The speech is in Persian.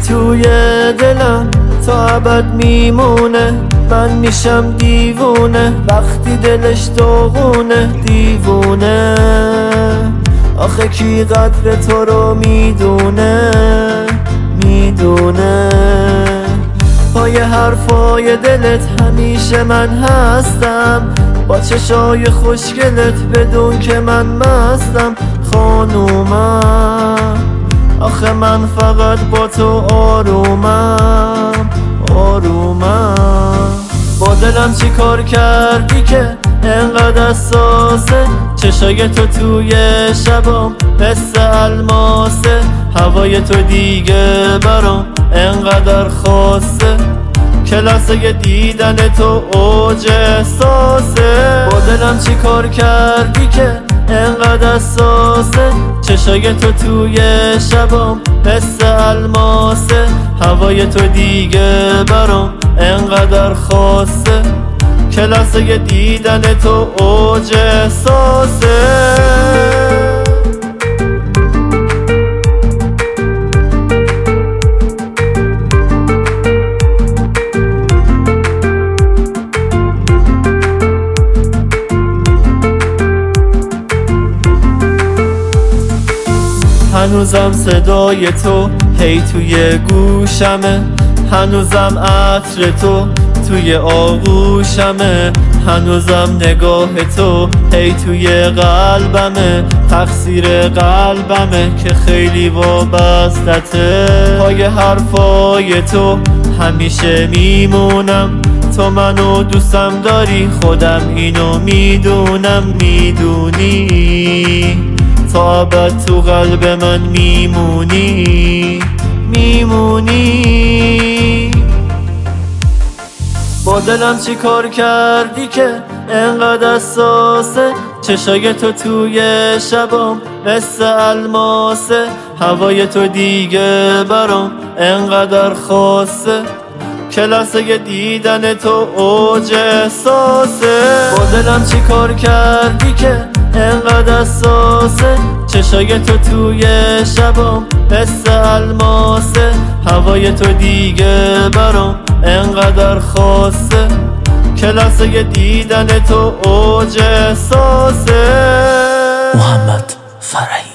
توی دلم تا ابد میمونه. من میشم دیوونه وقتی دلش داغونه. دیوونه آخه کی قدر تو رو میدونه. میدونه پای حرفای دلت همیشه من هستم. با چشای خوشگلت بدون که من مستم. خانومم آخه من فقط با تو آرومم. آرومم با دلم چی کار کردی که انقدر حساسه؟ چشای تو توی شبام مثل الماسه. هوای تو دیگه برام انقدر خاصه که لحظه دیدن تو اوج احساسه. با دلم چی کار کردی که انقدر حساسه؟ چشای تو توی شبام مثل الماسه. هوای تو دیگه برام انقدر خاصه که لحظه دیدن تو اوج احساسه. هنوزم صدای تو هی توی گوشمه. هنوزم عطر تو توی آغوشمه. هنوزم نگاه تو هی توی قلبمه. تقصیر قلبمه که خیلی وابستته. پای حرفای تو همیشه میمونم. تو منو دوستم داری خودم اینو میدونم. میدونی تا ابد تو قلب من میمونی. میمونی با دلم چی کار کردی که انقدر حساسه؟ چشای تو توی شبام مثل الماسه. هوای تو دیگه برام انقدر خاصه که لحظه دیدن تو اوج احساسه. با دلم چی کار کردی که انقدر حساسه؟ چشای تو توی شبام مثل الماسه. هوای تو دیگه برام انقدر خاصه که لحظه دیدن تو اوج احساسه. محمد فرهی.